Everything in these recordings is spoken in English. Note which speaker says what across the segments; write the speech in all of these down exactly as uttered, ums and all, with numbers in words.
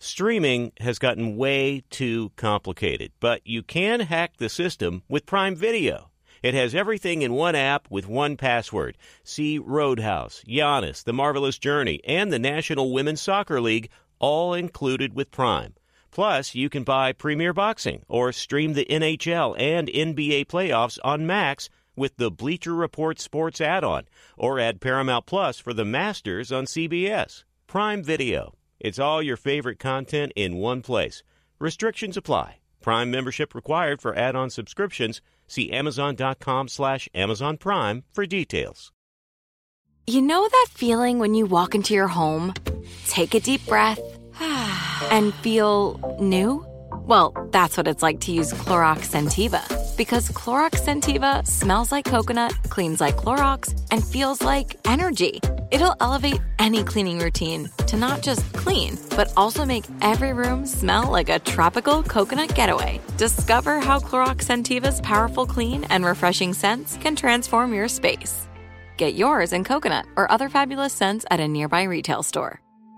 Speaker 1: Streaming has gotten way too complicated, but you can hack the system with Prime Video. It has everything in one app with one password. See Roadhouse, Giannis, The Marvelous Journey, and the National Women's Soccer League, all included with Prime. Plus, you can buy Premier Boxing or stream the N H L and N B A playoffs on Max with the Bleacher Report Sports add-on, or add Paramount Plus for the Masters on C B S. Prime Video. It's all your favorite content in one place. Restrictions apply. Prime membership required for add-on subscriptions. See Amazon.com slash Amazon Prime for details.
Speaker 2: You know that feeling when you walk into your home, take a deep breath, and feel new? Well, that's what it's like to use Clorox Scentiva. Because Clorox Scentiva smells like coconut, cleans like Clorox, and feels like energy. It'll elevate any cleaning routine to not just clean, but also make every room smell like a tropical coconut getaway. Discover how Clorox Scentiva's powerful clean and refreshing scents can transform your space. Get yours in coconut or other fabulous scents at a nearby retail store.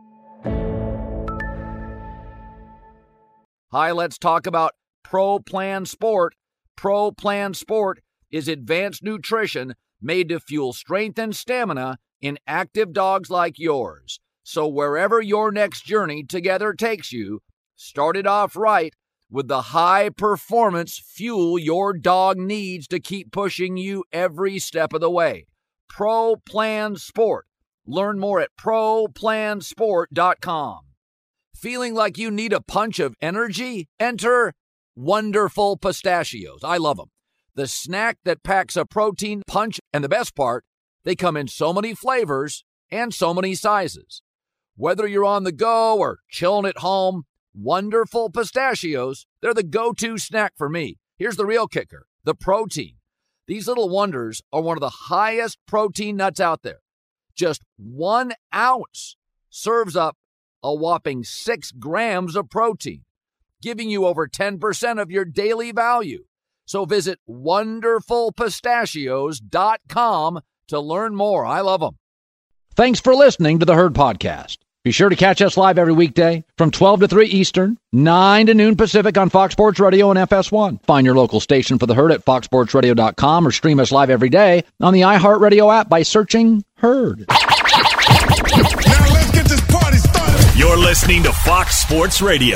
Speaker 3: Hi, let's talk about Pro Plan Sport. Pro Plan Sport is advanced nutrition made to fuel strength and stamina in active dogs like yours. So wherever your next journey together takes you, start it off right with the high-performance fuel your dog needs to keep pushing you every step of the way. Pro Plan Sport. Learn more at pro plan sport dot com. Feeling like you need a punch of energy? Enter Wonderful Pistachios. I love them. The snack that packs a protein punch, and the best part, they come in so many flavors and so many sizes. Whether you're on the go or chilling at home, Wonderful Pistachios, they're the go-to snack for me. Here's the real kicker, the protein. These little wonders are one of the highest protein nuts out there. Just one ounce serves up a whopping six grams of protein, giving you over ten percent of your daily value. So visit wonderful pistachios dot com to learn more. I love them. Thanks for listening to the Herd Podcast. Be sure to catch us live every weekday from twelve to three Eastern, nine to noon Pacific on Fox Sports Radio and F S one. Find your local station for the Herd at fox sports radio dot com or stream us live every day on the iHeartRadio app by searching Herd.
Speaker 4: Now let's get this party started.
Speaker 5: You're listening to Fox Sports Radio.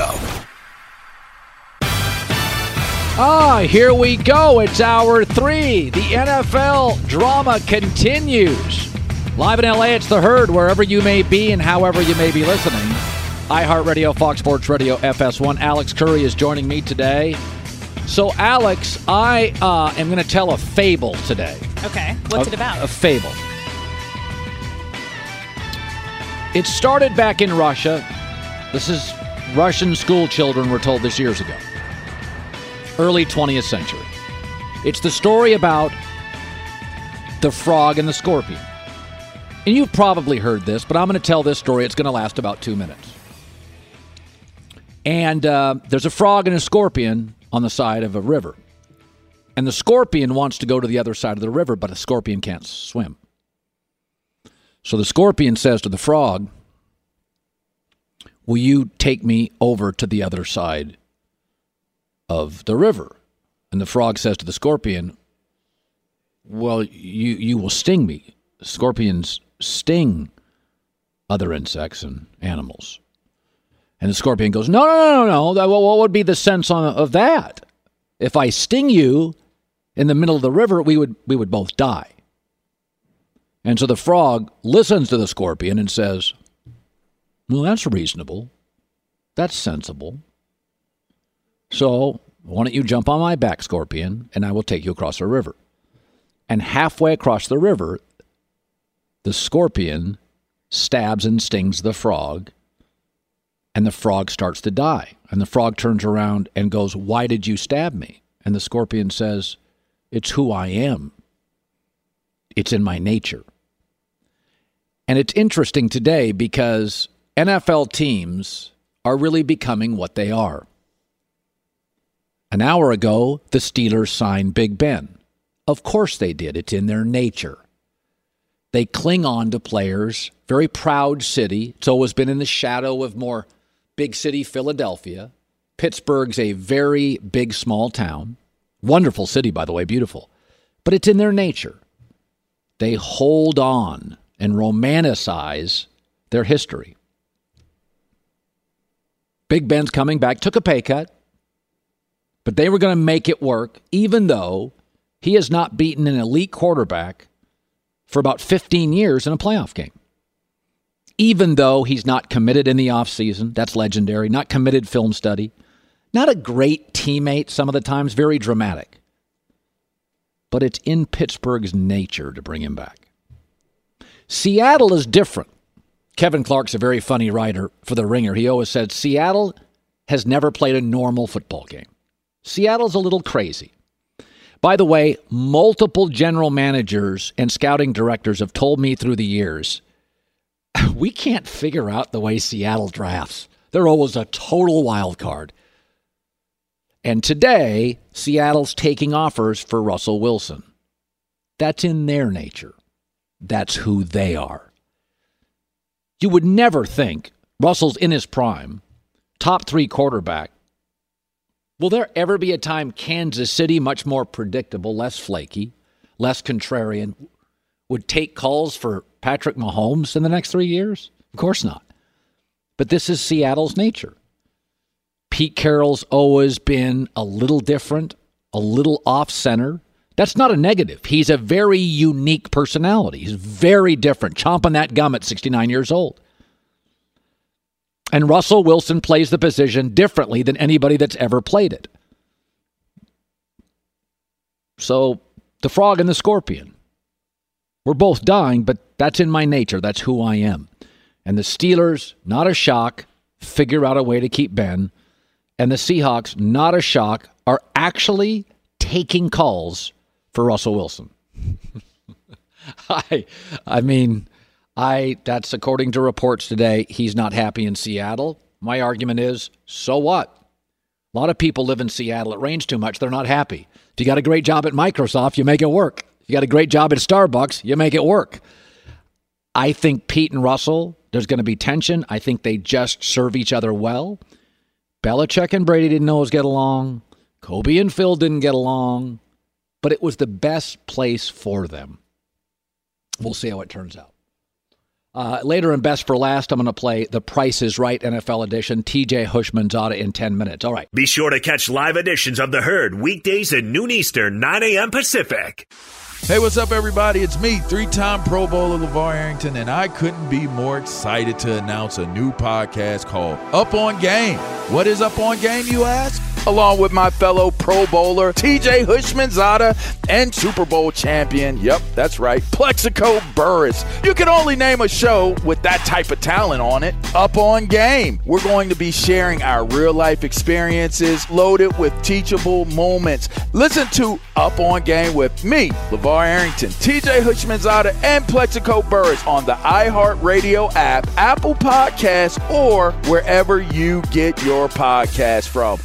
Speaker 3: Ah, here we go. It's hour three. The N F L drama continues. Live in L A, it's the Herd, wherever you may be and however you may be listening. iHeartRadio, Fox Sports Radio, F S one. Alex Curry is joining me today. So, Alex, I uh, am going to tell a fable today.
Speaker 6: Okay. What's
Speaker 3: a,
Speaker 6: it about?
Speaker 3: A fable. It started back in Russia. This is Russian school children were told this years ago. Early twentieth century. It's the story about the frog and the scorpion. And you've probably heard this, but I'm going to tell this story. It's going to last about two minutes. And uh, there's a frog and a scorpion on the side of a river. And the scorpion wants to go to the other side of the river, but the scorpion can't swim. So the scorpion says to the frog, "Will you take me over to the other side of the river?" And the frog says to the scorpion, "Well, you, you will sting me." Scorpions sting other insects and animals. And the scorpion goes, no, no, no, no, no. What would be the sense on, of that? If I sting you in the middle of the river, we would we would both die. And so the frog listens to the scorpion and says, well, that's reasonable. That's sensible. So why don't you jump on my back, scorpion, and I will take you across the river. And halfway across the river, the scorpion stabs and stings the frog, and the frog starts to die. And the frog turns around and goes, why did you stab me? And the scorpion says, it's who I am. It's in my nature. And it's interesting today because N F L teams are really becoming what they are. An hour ago, the Steelers signed Big Ben. Of course they did. It's in their nature. They cling on to players. Very proud city. It's always been in the shadow of more big city Philadelphia. Pittsburgh's a very big, small town. Wonderful city, by the way, beautiful. But it's in their nature. They hold on and romanticize their history. Big Ben's coming back, took a pay cut, but they were going to make it work, even though he has not beaten an elite quarterback for about fifteen years in a playoff game. Even though he's not committed in the offseason, that's legendary, not committed film study, not a great teammate some of the times, very dramatic. But it's in Pittsburgh's nature to bring him back. Seattle is different. Kevin Clark's a very funny writer for The Ringer. He always said Seattle has never played a normal football game. Seattle's a little crazy. By the way, multiple general managers and scouting directors have told me through the years, we can't figure out the way Seattle drafts. They're always a total wild card. And today, Seattle's taking offers for Russell Wilson. That's in their nature. That's who they are. You would never think Russell's in his prime, top three quarterback. Will there ever be a time Kansas City, much more predictable, less flaky, less contrarian, would take calls for Patrick Mahomes in the next three years? Of course not. But this is Seattle's nature. Pete Carroll's always been a little different, a little off-center. That's not a negative. He's a very unique personality. He's very different, chomping that gum at sixty-nine years old. And Russell Wilson plays the position differently than anybody that's ever played it. So, the frog and the scorpion. We're both dying, but that's in my nature. That's who I am. And the Steelers, not a shock, figure out a way to keep Ben. And the Seahawks, not a shock, are actually taking calls for Russell Wilson. I, I mean, I that's according to reports today, he's not happy in Seattle. My argument is, so what? A lot of people live in Seattle. It rains too much. They're not happy. If you got a great job at Microsoft, you make it work. If you got a great job at Starbucks, you make it work. I think Pete and Russell, there's going to be tension. I think they just serve each other well. Belichick and Brady didn't always get along. Kobe and Phil didn't get along. But it was the best place for them. We'll see how it turns out. Uh, later in Best for Last, I'm going to play The Price is Right N F L edition. T J Hushmanzada in ten minutes. All right.
Speaker 5: Be sure to catch live editions of The Herd weekdays at noon Eastern, nine a.m. Pacific.
Speaker 6: Hey, what's up, everybody? It's me, three-time Pro Bowler LeVar Arrington, and I couldn't be more excited to announce a new podcast called Up on Game. What is Up on Game, you ask? Along with my fellow Pro Bowler, T J Hushmanzada, and Super Bowl champion, yep, that's right, Plexico Burress. You can only name a show with that type of talent on it. Up on Game. We're going to be sharing our real-life experiences loaded with teachable moments. Listen to Up on Game with me, LeVar Arrington, T J Hushmanzada, and Plexico Burress on the iHeartRadio app, Apple Podcasts, or wherever you get your podcast from.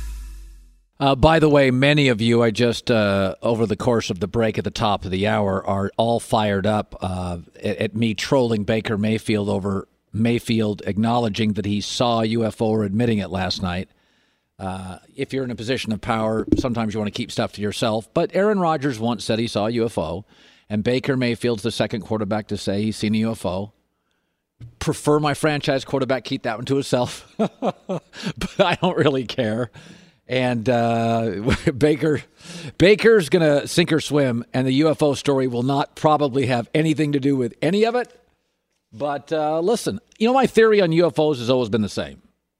Speaker 3: Uh, by the way, many of you, I just, uh, over the course of the break at the top of the hour, are all fired up uh, at, at me trolling Baker Mayfield over Mayfield acknowledging that he saw a U F O or admitting it last night. Uh, if you're in a position of power, sometimes you want to keep stuff to yourself. But Aaron Rodgers once said he saw a U F O, and Baker Mayfield's the second quarterback to say he's seen a U F O. Prefer my franchise quarterback keep that one to himself, but I don't really care. And uh, Baker, Baker's going to sink or swim, and the U F O story will not probably have anything to do with any of it. But uh, listen, you know, my theory on U F Os has always been the same.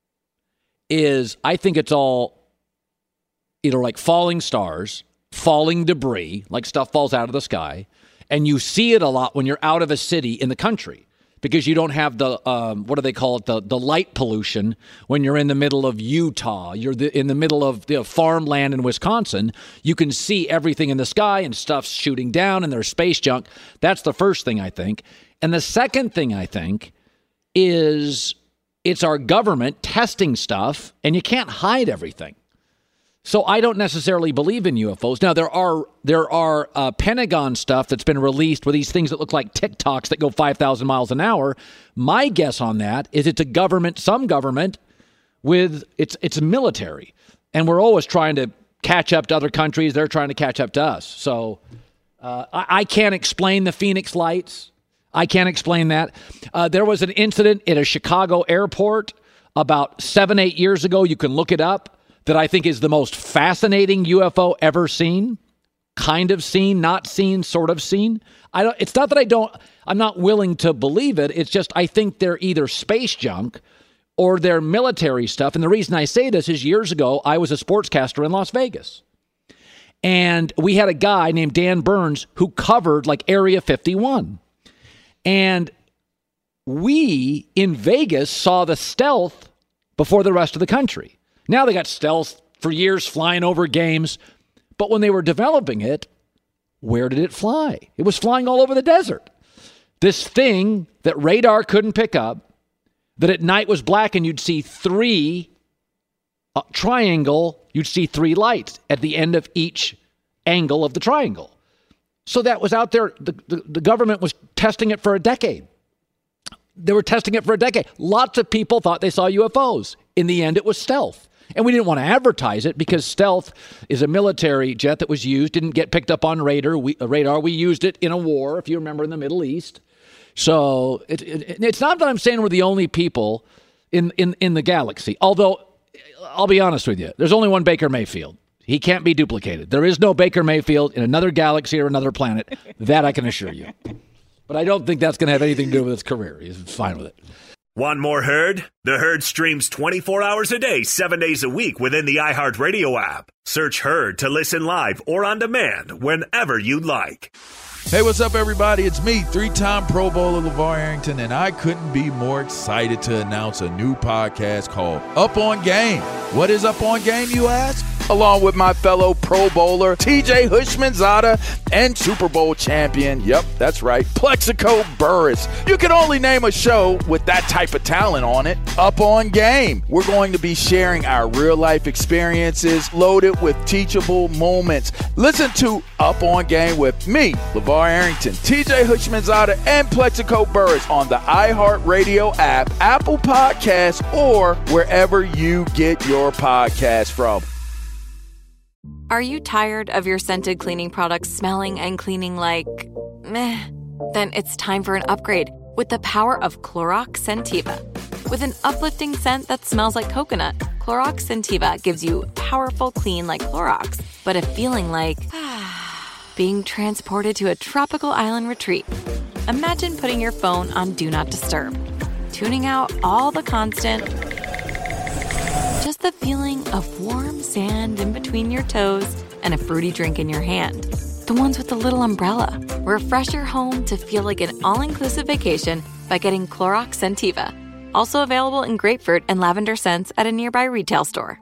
Speaker 3: Is I think it's all either like falling stars, falling debris, like stuff falls out of the sky, and you see it a lot when you're out of a city in the country. Because you don't have the, um, what do they call it, the, the light pollution when you're in the middle of Utah. You're the, in the middle of the farmland in Wisconsin. You can see everything in the sky and stuff's shooting down and there's space junk. That's the first thing I think. And the second thing I think is it's our government testing stuff, and you can't hide everything. So I don't necessarily believe in U F Os. Now, there are there are uh, Pentagon stuff that's been released with these things that look like TikToks that go five thousand miles an hour. My guess on that is it's a government, some government, with it's it's military, and we're always trying to catch up to other countries. They're trying to catch up to us. So uh, I, I can't explain the Phoenix Lights. I can't explain that. Uh, there was an incident at a Chicago airport about seven, eight years ago. You can look it up. That I think is the most fascinating U F O ever seen. Kind of seen, not seen, sort of seen. I don't. It's not that I don't. I'm not willing to believe it. It's just I think they're either space junk or they're military stuff. And the reason I say this is years ago, I was a sportscaster in Las Vegas. And we had a guy named Dan Burns who covered like Area fifty-one. And we in Vegas saw the stealth before the rest of the country. Now they got stealth for years flying over games. But when they were developing it, where did it fly? It was flying all over the desert. This thing that radar couldn't pick up, that at night was black and you'd see three uh, triangle, you'd see three lights at the end of each angle of the triangle. So that was out there. The, the, the government was testing it for a decade. They were testing it for a decade. Lots of people thought they saw U F Os. In the end, it was stealth. And we didn't want to advertise it because stealth is a military jet that was used, didn't get picked up on radar. We, uh, radar. We used it in a war, if you remember, in the Middle East. So it, it, it's not that I'm saying we're the only people in, in, in the galaxy. Although, I'll be honest with you, there's only one Baker Mayfield. He can't be duplicated. There is no Baker Mayfield in another galaxy or another planet. That I can assure you. But I don't think that's going to have anything to do with his career. He's fine with it.
Speaker 5: Want more Herd? The Herd streams twenty-four hours a day, seven days a week within the iHeartRadio app. Search Herd to listen live or on demand whenever you like.
Speaker 6: Hey, what's up, everybody? It's me, three-time Pro Bowler LeVar Arrington, and I couldn't be more excited to announce a new podcast called Up On Game. What is Up On Game, you ask? Along with my fellow Pro Bowler, T J Houshmandzadeh, and Super Bowl champion, yep, that's right, Plexico Burress. You can only name a show with that type of talent on it. Up On Game. We're going to be sharing our real-life experiences loaded with teachable moments. Listen to Up On Game with me, LeVar Arrington, T J Houshmandzadeh, and Plexico Burress on the iHeartRadio app, Apple Podcasts, or wherever you get your podcasts from.
Speaker 2: Are you tired of your scented cleaning products smelling and cleaning like meh? Then it's time for an upgrade with the power of Clorox Scentiva. With an uplifting scent that smells like coconut, Clorox Scentiva gives you powerful clean like Clorox, but a feeling like being transported to a tropical island retreat. Imagine putting your phone on Do Not Disturb, tuning out all the constant, just the feeling of warm sand in between your toes and a fruity drink in your hand. The ones with the little umbrella. Refresh your home to feel like an all-inclusive vacation by getting Clorox Scentiva. Also available in grapefruit and lavender scents at a nearby retail store.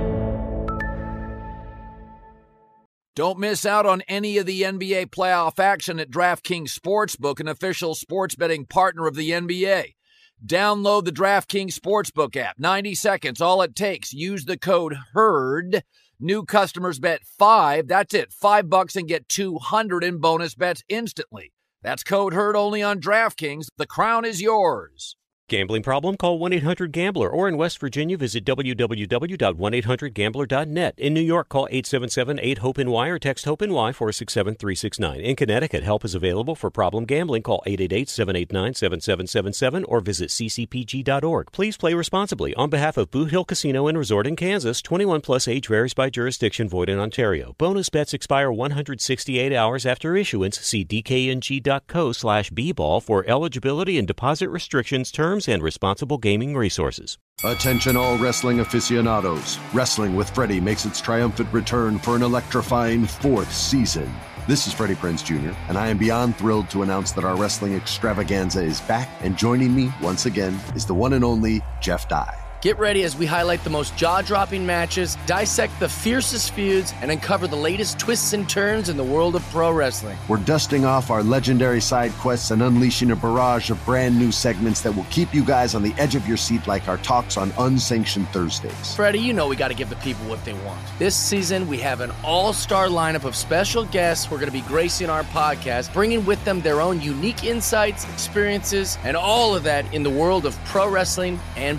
Speaker 3: Don't miss out on any of the N B A playoff action at DraftKings Sportsbook, an official sports betting partner of the N B A. Download the DraftKings Sportsbook app. ninety seconds, all it takes. Use the code HERD. New customers bet five. That's it. Five bucks and get two hundred in bonus bets instantly. That's code HERD only on DraftKings. The crown is yours.
Speaker 1: Gambling problem? Call one eight hundred gambler, or in West Virginia, visit w w w dot one eight hundred gambler dot net. In New York, call eight seven seven eight hope N Y or text HOPE-NY four six seven three six nine. In Connecticut, help is available for problem gambling. Call eight eight eight seven eight nine seven seven seven seven or visit c c p g dot org. Please play responsibly. On behalf of Boot Hill Casino and Resort in Kansas, twenty-one plus age varies by jurisdiction, void in Ontario. Bonus bets expire one hundred sixty-eight hours after issuance. See d k n g dot co slash b ball for eligibility and deposit restrictions, terms, and responsible gaming resources.
Speaker 7: Attention all wrestling aficionados. Wrestling with Freddie makes its triumphant return for an electrifying fourth season. This is Freddie Prinze Junior, and I am beyond thrilled to announce that our wrestling extravaganza is back, and joining me once again is the one and only Jeff Dye.
Speaker 8: Get ready as we highlight the most jaw-dropping matches, dissect the fiercest feuds, and uncover the latest twists and turns in the world of pro wrestling.
Speaker 7: We're dusting off our legendary side quests and unleashing a barrage of brand new segments that will keep you guys on the edge of your seat like our talks on Unsanctioned Thursdays.
Speaker 8: Freddie, you know we got to give the people what they want. This season, we have an all-star lineup of special guests who are going to be gracing our podcast, bringing with them their own unique insights, experiences, and all of that in the world of pro wrestling and beyond.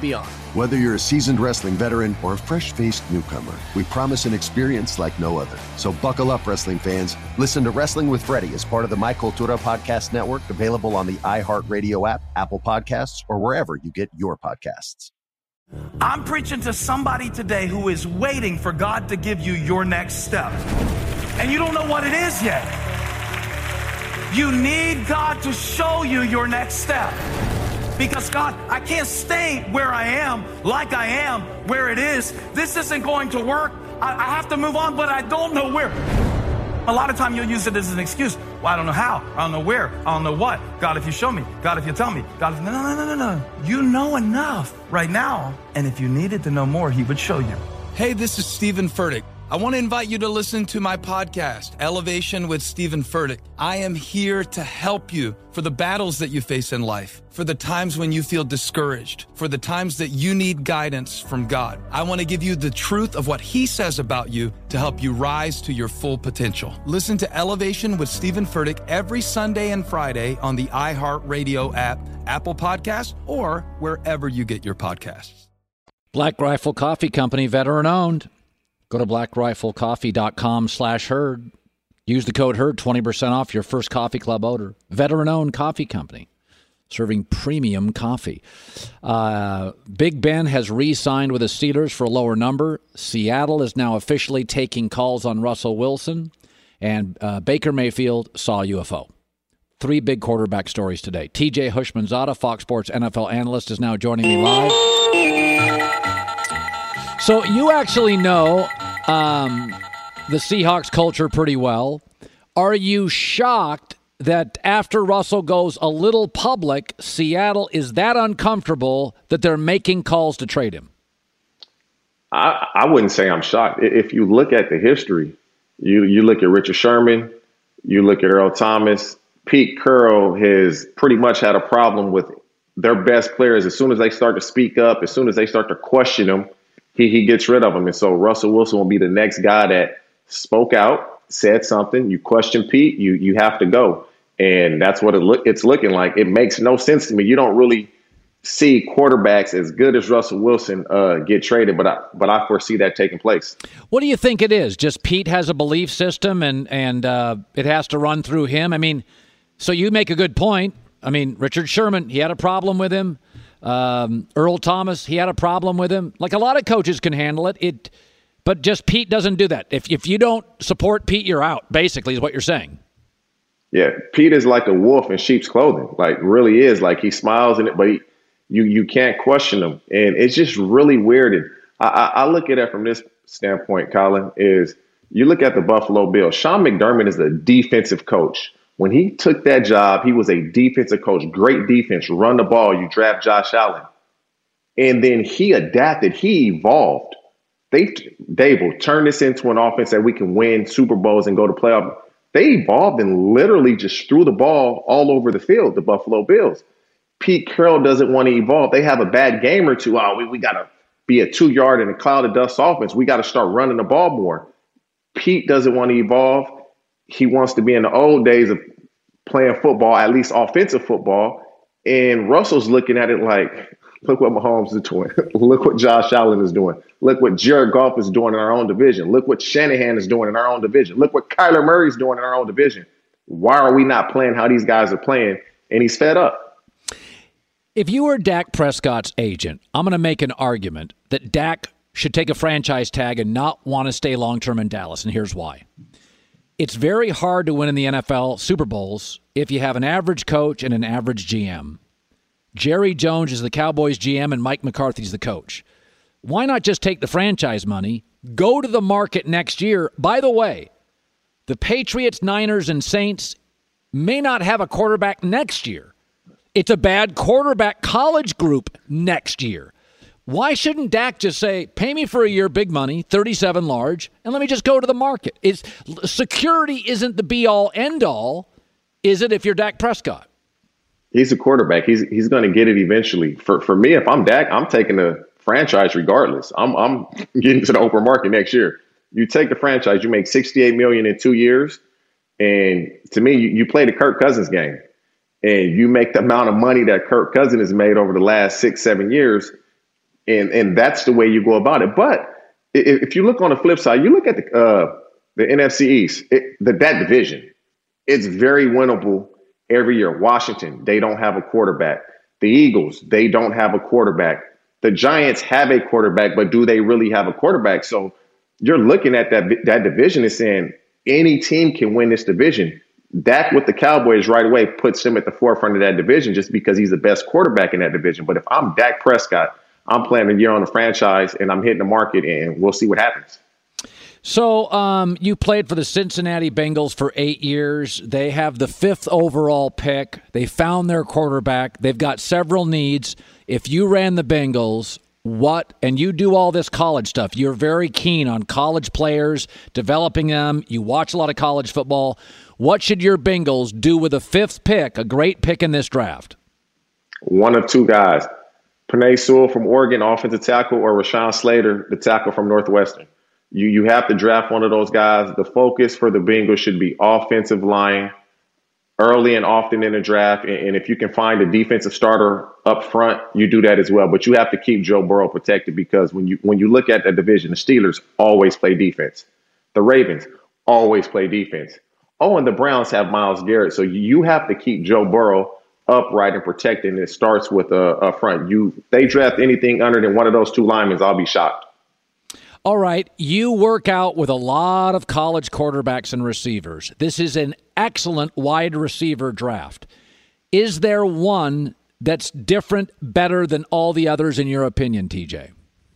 Speaker 7: Whether you're a seasoned wrestling veteran or a fresh-faced newcomer, we promise an experience like no other. So buckle up, wrestling fans. Listen to Wrestling with Freddie as part of the My Cultura Podcast Network, available on the iHeartRadio app, Apple Podcasts, or wherever you get your podcasts.
Speaker 9: I'm preaching to somebody today who is waiting for God to give you your next step. And you don't know what it is yet. You need God to show you your next step. Because God, I can't stay where I am, like I am, where it is. This isn't going to work. I, I have to move on, but I don't know where. A lot of time you'll use it as an excuse. Well, I don't know how. I don't know where. I don't know what. God, if you show me. God, if you tell me. God, if... No, no, no, no, no. You know enough right now. And if you needed to know more, he would show you.
Speaker 10: Hey, this is Stephen Furtick. I want to invite you to listen to my podcast, Elevation with Stephen Furtick. I am here to help you for the battles that you face in life, for the times when you feel discouraged, for the times that you need guidance from God. I want to give you the truth of what he says about you to help you rise to your full potential. Listen to Elevation with Stephen Furtick every Sunday and Friday on the iHeartRadio app, Apple Podcasts, or wherever you get your podcasts.
Speaker 3: Black Rifle Coffee Company, veteran owned. Go to blackriflecoffee.com slash herd. Use the code HERD, twenty percent off your first coffee club order. Veteran-owned coffee company, serving premium coffee. Uh, Big Ben has re-signed with the Steelers for a lower number. Seattle is now officially taking calls on Russell Wilson. And uh, Baker Mayfield saw a U F O. Three big quarterback stories today. T J Hushmanzada, Fox Sports N F L analyst, is now joining me live. So you actually know um, the Seahawks culture pretty well. Are you shocked that after Russell goes a little public, Seattle is that uncomfortable that they're making calls to trade him?
Speaker 11: I, I wouldn't say I'm shocked. If you look at the history, you, you look at Richard Sherman, you look at Earl Thomas, Pete Carroll has pretty much had a problem with their best players. As soon as they start to speak up, as soon as they start to question them, He he gets rid of them. And so Russell Wilson will be the next guy that spoke out, said something. You question Pete, you you have to go. And that's what it look it's looking like. It makes no sense to me. You don't really see quarterbacks as good as Russell Wilson uh, get traded, but I but I foresee that taking place.
Speaker 3: What do you think it is? Just Pete has a belief system and and uh, it has to run through him? I mean, so you make a good point. I mean, Richard Sherman, he had a problem with him. Um, Earl Thomas, he had a problem with him. Like a lot of coaches can handle it. It, but just Pete doesn't do that. If if you don't support Pete, you're out, basically, is what you're saying.
Speaker 11: Yeah, Pete is like a wolf in sheep's clothing. Like, really is. Like, he smiles in it, but he, you you can't question him. And it's just really weird. And I, I, I look at it from this standpoint, Colin, is you look at the Buffalo Bills. Sean McDermott is a defensive coach. When he took that job, he was a defensive coach, great defense, run the ball, you draft Josh Allen. And then he adapted, he evolved. They, Dable, turn this into an offense that we can win Super Bowls and go to playoffs. They evolved and literally just threw the ball all over the field, the Buffalo Bills. Pete Carroll doesn't want to evolve. They have a bad game or two. Oh, we, we got to be a two-yard and a cloud of dust offense. We got to start running the ball more. Pete doesn't want to evolve. He wants to be in the old days of playing football, at least offensive football. And Russell's looking at it like, look what Mahomes is doing. Look what Josh Allen is doing. Look what Jared Goff is doing in our own division. Look what Shanahan is doing in our own division. Look what Kyler Murray is doing in our own division. Why are we not playing how these guys are playing? And he's fed up.
Speaker 3: If you were Dak Prescott's agent, I'm going to make an argument that Dak should take a franchise tag and not want to stay long-term in Dallas, and here's why. It's very hard to win in the N F L Super Bowls if you have an average coach and an average G M. Jerry Jones is the Cowboys G M and Mike McCarthy's the coach. Why not just take the franchise money, go to the market next year? By the way, the Patriots, Niners, and Saints may not have a quarterback next year. It's a bad quarterback college group next year. Why shouldn't Dak just say, pay me for a year, big money, thirty-seven large, and let me just go to the market? It's, security isn't the be-all, end-all, is it, if you're Dak Prescott?
Speaker 11: He's a quarterback. He's he's going to get it eventually. For for me, if I'm Dak, I'm taking the franchise regardless. I'm I'm getting to the open market next year. You take the franchise, you make sixty-eight million dollars in two years, and to me, you, you play the Kirk Cousins game, and you make the amount of money that Kirk Cousins has made over the last six, seven years. And and that's the way you go about it. But if, if you look on the flip side, you look at the uh, the N F C East, it, the, that division, it's very winnable every year. Washington, they don't have a quarterback. The Eagles, they don't have a quarterback. The Giants have a quarterback, but do they really have a quarterback? So you're looking at that that division and saying any team can win this division. Dak with the Cowboys right away puts him at the forefront of that division just because he's the best quarterback in that division. But if I'm Dak Prescott, I'm playing a year on the franchise and I'm hitting the market and we'll see what happens.
Speaker 3: So um, you played for the Cincinnati Bengals for eight years. They have the fifth overall pick. They found their quarterback. They've got several needs. If you ran the Bengals, what, and you do all this college stuff, you're very keen on college players, developing them. You watch a lot of college football. What should your Bengals do with a fifth pick, a great pick in this draft?
Speaker 11: One of two guys, Penei Sewell from Oregon, offensive tackle, or Rashawn Slater, the tackle from Northwestern. You you have to draft one of those guys. The focus for the Bengals should be offensive line early and often in the draft. And, and if you can find a defensive starter up front, you do that as well. But you have to keep Joe Burrow protected because when you when you look at the division, the Steelers always play defense. The Ravens always play defense. Oh, and the Browns have Myles Garrett. So you have to keep Joe Burrow upright and protected. And it starts with a, a front. You they draft anything under than one of those two linemen, I'll be shocked.
Speaker 3: All right, you work out with a lot of college quarterbacks and receivers. This is an excellent wide receiver draft. Is there one that's different, better than all the others in your opinion, T J?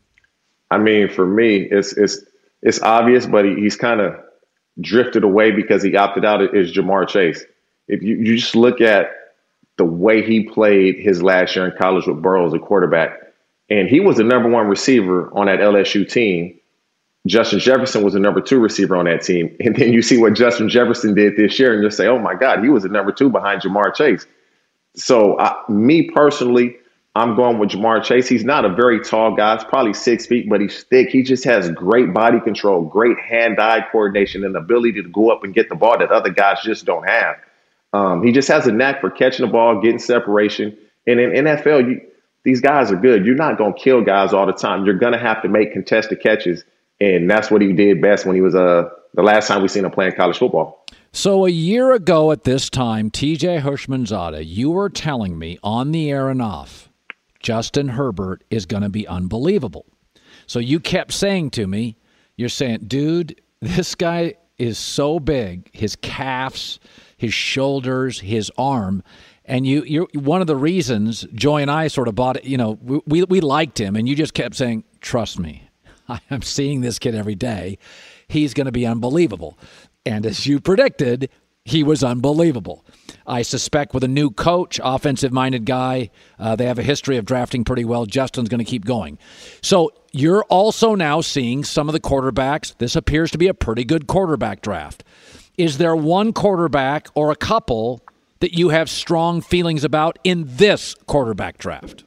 Speaker 11: I mean, for me, it's it's it's obvious, but he, he's kind of drifted away because he opted out. Is Jamar Chase. If you, you just look at the way he played his last year in college with Burrow as a quarterback, and he was the number one receiver on that L S U team. Justin Jefferson was the number two receiver on that team. And then you see what Justin Jefferson did this year and you'll say, oh, my God, he was the number two behind Jamar Chase. So uh, me personally, I'm going with Jamar Chase. He's not a very tall guy. He's probably six feet, but he's thick. He just has great body control, great hand-eye coordination, and the ability to go up and get the ball that other guys just don't have. Um, he just has a knack for catching the ball, getting separation. And in N F L, you, these guys are good. You're not going to kill guys all the time. You're going to have to make contested catches. And that's what he did best when he was uh, the last time we seen him playing college football.
Speaker 3: So a year ago at this time, T J Houshmandzadeh, you were telling me on the air and off, Justin Herbert is going to be unbelievable. So you kept saying to me, you're saying, dude, this guy is so big, his calves, his shoulders, his arm. And you, you're one of the reasons Joy and I sort of bought it. You know, we we liked him, and you just kept saying, trust me. I'm seeing this kid every day. He's going to be unbelievable. And as you predicted, he was unbelievable. I suspect with a new coach, offensive-minded guy, uh, they have a history of drafting pretty well. Justin's going to keep going. So you're also now seeing some of the quarterbacks. This appears to be a pretty good quarterback draft. Is there one quarterback or a couple that you have strong feelings about in this quarterback draft?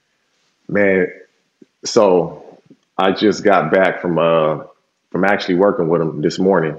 Speaker 11: Man, so I just got back from uh, from actually working with him this morning.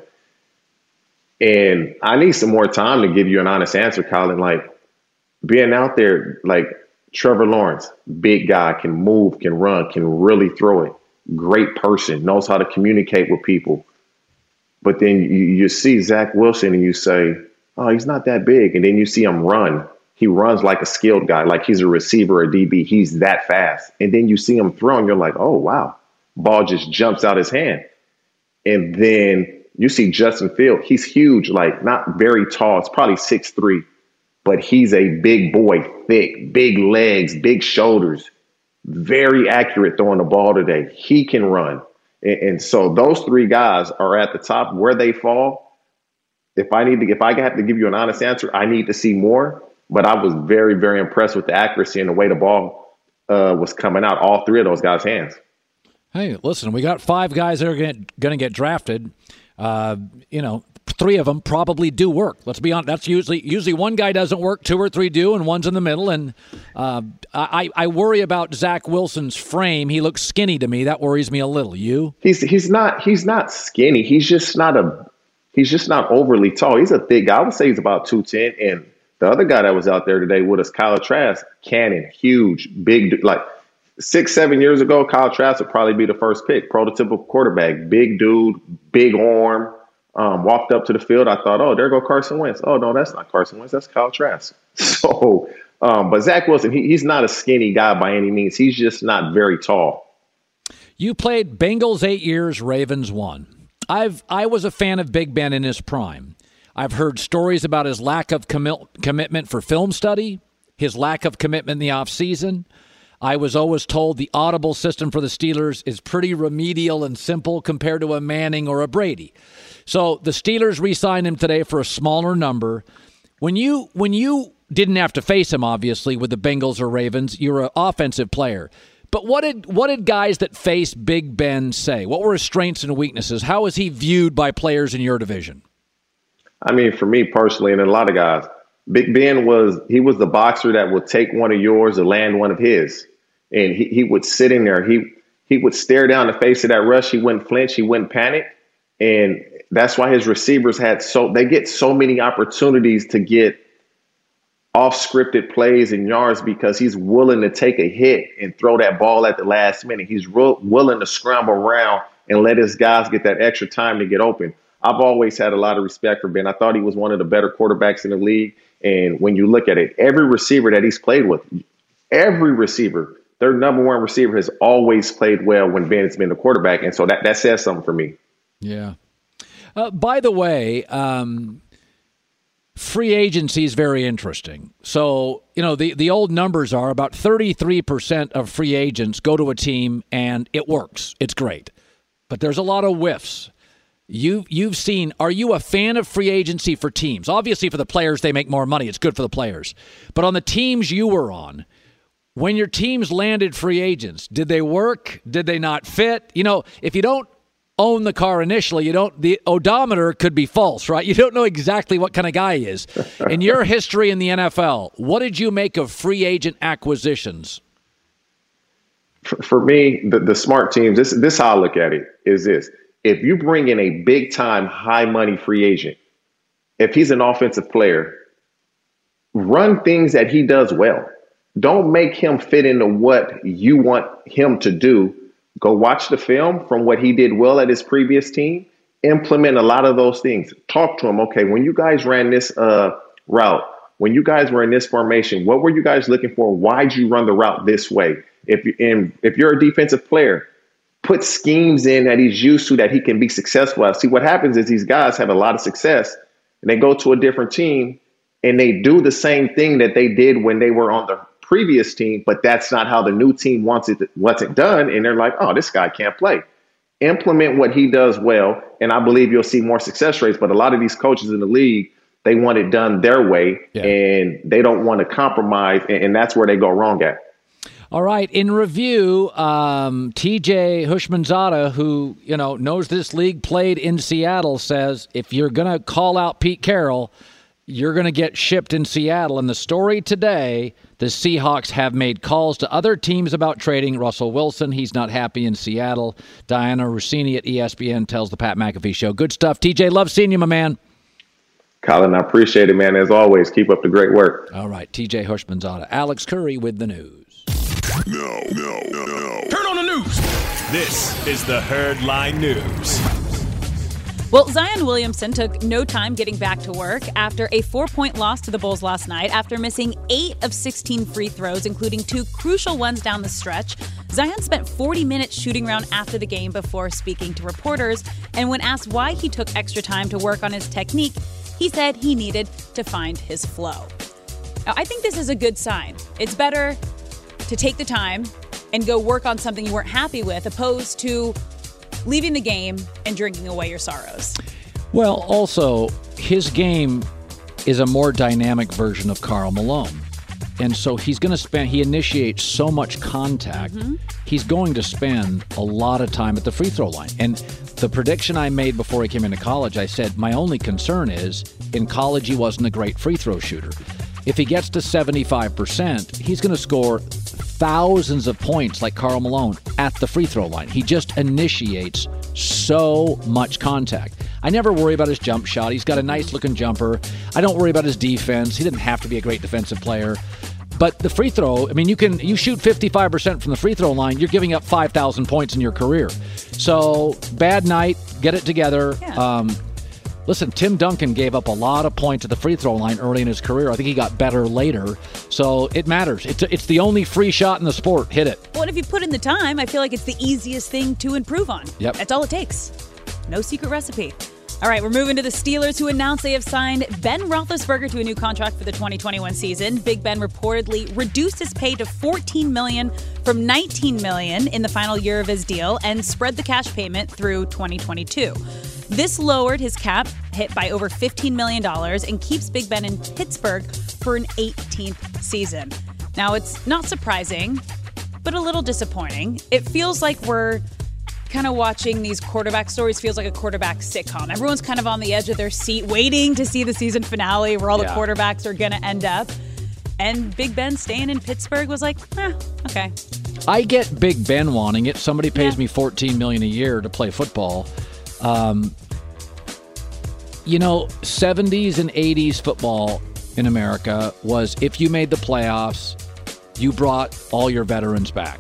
Speaker 11: And I need some more time to give you an honest answer, Colin. Like, being out there, like Trevor Lawrence, big guy, can move, can run, can really throw it. Great person, knows how to communicate with people. But then you, you see Zach Wilson and you say, oh, he's not that big. And then you see him run. He runs like a skilled guy, like he's a receiver or a D B. He's that fast. And then you see him throw and you're like, oh, wow. Ball just jumps out his hand. And then you see Justin Fields. He's huge, like not very tall. It's probably six three, but he's a big boy, thick, big legs, big shoulders, very accurate throwing the ball today. He can run. And, and so those three guys are at the top. Where they fall, if I need to, if I have to give you an honest answer, I need to see more. But I was very, very impressed with the accuracy and the way the ball uh, was coming out, all three of those guys' hands.
Speaker 3: Hey, listen, we got five guys that are going to get drafted. Uh, you know, three of them probably do work. Let's be honest. That's usually usually one guy doesn't work, two or three do, and one's in the middle. And uh, I, I worry about Zach Wilson's frame. He looks skinny to me. That worries me a little. You?
Speaker 11: He's he's not he's not skinny. He's just not a he's just not overly tall. He's a thick guy. I would say he's about two ten. And the other guy that was out there today with us, Kyle Trask, cannon, huge, big, like six, seven years ago, Kyle Trask would probably be the first pick. Prototypical quarterback, big dude, big arm. Um, walked up to the field. I thought, oh, there go Carson Wentz. Oh, no, that's not Carson Wentz. That's Kyle Trask. So, um, but Zach Wilson, he, he's not a skinny guy by any means. He's just not very tall.
Speaker 12: You played Bengals eight years, Ravens one. I've I was a fan of Big Ben in his prime. I've heard stories about his lack of commi- commitment for film study, his lack of commitment in the offseason. I was always told the audible system for the Steelers is pretty remedial and simple compared to a Manning or a Brady. So the Steelers re-signed him today for a smaller number. When you when you didn't have to face him, obviously, with the Bengals or Ravens, you're an offensive player. But what did what did guys that face Big Ben say? What were his strengths and weaknesses? How was he viewed by players in your division?
Speaker 11: I mean, for me personally, and a lot of guys, Big Ben was he was the boxer that would take one of yours or land one of his. And he, he would sit in there. He he would stare down the face of that rush. He wouldn't flinch. He wouldn't panic. And that's why his receivers had so they get so many opportunities to get off scripted plays and yards because he's willing to take a hit and throw that ball at the last minute. He's real, willing to scramble around and let his guys get that extra time to get open. I've always had a lot of respect for Ben. I thought he was one of the better quarterbacks in the league. And when you look at it, every receiver that he's played with, every receiver, their number one receiver has always played well when Ben has been the quarterback. And so that, that says something for me.
Speaker 12: Yeah. Uh, by the way, um, free agency is very interesting. So, you know, the, the old numbers are about thirty-three percent of free agents go to a team and it works. It's great. But there's a lot of whiffs. You, you've seen, are you a fan of free agency for teams? Obviously, for the players, they make more money. It's good for the players. But on the teams you were on, when your teams landed free agents, did they work? Did they not fit? You know, if you don't own the car initially, you don't, the odometer could be false, right? You don't know exactly what kind of guy he is. In your history in the N F L, what did you make of free agent acquisitions?
Speaker 11: For, for me, the, the smart teams, this, this is how I look at it, is this. If you bring in a big-time, high-money free agent, if he's an offensive player, run things that he does well. Don't make him fit into what you want him to do. Go watch the film from what he did well at his previous team. Implement a lot of those things. Talk to him. Okay, when you guys ran this uh, route, when you guys were in this formation, what were you guys looking for? Why'd you run the route this way? If, and if you're a defensive player, put schemes in that he's used to that he can be successful at. See, what happens is these guys have a lot of success and they go to a different team and they do the same thing that they did when they were on the previous team, but that's not how the new team wants it, wants it done. And they're like, oh, this guy can't play. Implement what he does well, and I believe you'll see more success rates. But a lot of these coaches in the league, they want it done their way, yeah. and they don't want to compromise, and, and that's where they go wrong at.
Speaker 12: All right, in review, um, T J Houshmandzadeh, who you know knows this league, played in Seattle, says if you're going to call out Pete Carroll, you're going to get shipped in Seattle. And the story today, the Seahawks have made calls to other teams about trading Russell Wilson. He's not happy in Seattle. Diana Rossini at E S P N tells the Pat McAfee Show. Good stuff. T J, love seeing you, my man.
Speaker 11: Colin, I appreciate it, man. As always, keep up the great work.
Speaker 12: All right, T J Houshmandzadeh. Alex Curry with the news.
Speaker 4: No, no, no, no.
Speaker 5: Turn on the news. This is the Herd Line News.
Speaker 13: Well, Zion Williamson took no time getting back to work after a four-point loss to the Bulls last night after missing eight of sixteen free throws, including two crucial ones down the stretch. Zion spent forty minutes shooting around after the game before speaking to reporters, and when asked why he took extra time to work on his technique, he said he needed to find his flow. Now, I think this is a good sign. It's better to take the time and go work on something you weren't happy with, opposed to leaving the game and drinking away your sorrows.
Speaker 12: Well, also, his game is a more dynamic version of Karl Malone. And so he's going to spend, he initiates so much contact, mm-hmm. he's going to spend a lot of time at the free throw line. And the prediction I made before he came into college, I said, my only concern is, in college he wasn't a great free throw shooter. If he gets to seventy-five percent, he's going to score thousands of points like Karl Malone at the free throw line. He just initiates so much contact. I never worry about his jump shot. He's got a nice looking jumper. I don't worry about his defense. He didn't have to be a great defensive player. but the free throw, I mean, you can you shoot fifty-five percent from the free throw line, you're giving up five thousand points in your career. So, bad night, get it together.
Speaker 13: Yeah.
Speaker 12: Um, listen, Tim Duncan gave up a lot of points at the free throw line early in his career. I think he got better later. So, it matters. It's, it's the only free shot in the sport. Hit it.
Speaker 13: Well, and if you put in the time, I feel like it's the easiest thing to improve on.
Speaker 12: Yep.
Speaker 13: That's all it takes. No secret recipe. All right, we're moving to the Steelers, who announced they have signed Ben Roethlisberger to a new contract for the twenty twenty-one season. Big Ben reportedly reduced his pay to fourteen million dollars from nineteen million dollars in the final year of his deal and spread the cash payment through twenty twenty-two. This lowered his cap hit by over fifteen million dollars and keeps Big Ben in Pittsburgh for an eighteenth season. Now, it's not surprising, but a little disappointing. It feels like we're kind of watching these quarterback stories feels like a quarterback sitcom. Everyone's kind of on the edge of their seat waiting to see the season finale where all
Speaker 12: Yeah.
Speaker 13: the quarterbacks are going to end up. And Big Ben staying in Pittsburgh was like, eh, okay.
Speaker 12: I get Big Ben wanting it. Somebody pays
Speaker 13: Yeah.
Speaker 12: me fourteen million dollars a year to play football. Um, you know, seventies and eighties football in America was if you made the playoffs, you brought all your veterans back.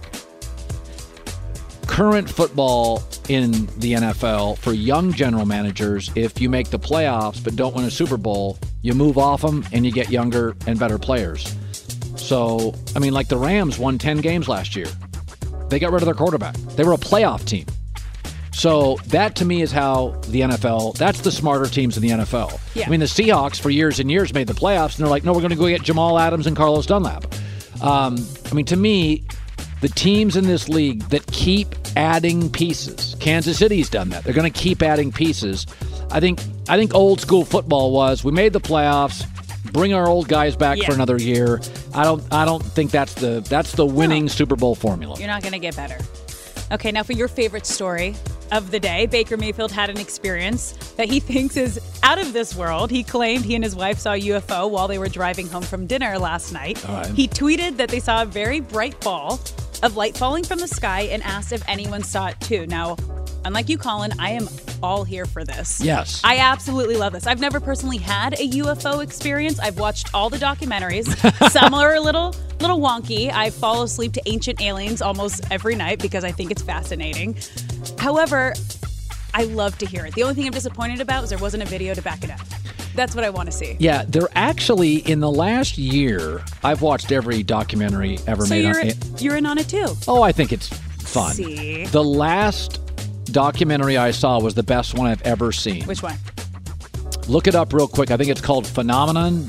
Speaker 12: Current football in the N F L for young general managers, if you make the playoffs but don't win a Super Bowl, you move off them and you get younger and better players. So, I mean, like the Rams won ten games last year. They got rid of their quarterback. They were a playoff team. So that to me is how the N F L, that's the smarter teams in the N F L.
Speaker 13: Yeah.
Speaker 12: I mean, the Seahawks for years and years made the playoffs and they're like, no, we're going to go get Jamal Adams and Carlos Dunlap. Um, I mean, to me, the teams in this league that keep adding pieces, Kansas City's done that. They're going to keep adding pieces. I think I think old school football was we made the playoffs, bring our old guys back
Speaker 13: Yeah.
Speaker 12: for another year. I don't I don't think that's the that's the winning
Speaker 13: No.
Speaker 12: Super Bowl formula.
Speaker 13: You're not going to get better. Okay, now for your favorite story of the day, Baker Mayfield had an experience that he thinks is out of this world. He claimed he and his wife saw a U F O while they were driving home from dinner last night.
Speaker 12: All right.
Speaker 13: He tweeted that they saw a very bright ball of light falling from the sky and asked if anyone saw it too. Now, unlike you, Colin, I am all here for this.
Speaker 12: Yes.
Speaker 13: I absolutely love this. I've never personally had a U F O experience. I've watched all the documentaries. Some are a little little wonky. I fall asleep to Ancient Aliens almost every night because I think it's fascinating. However, I love to hear it. The only thing I'm disappointed about is there wasn't a video to back it up. That's what I want to see.
Speaker 12: Yeah, they're actually, in the last year, I've watched every documentary ever
Speaker 13: So
Speaker 12: made
Speaker 13: you're
Speaker 12: on it.
Speaker 13: you're in on it too.
Speaker 12: Oh, I think it's fun.
Speaker 13: See?
Speaker 12: The last documentary I saw was the best one I've ever seen.
Speaker 13: Which one?
Speaker 12: Look it up real quick. I think it's called Phenomenon.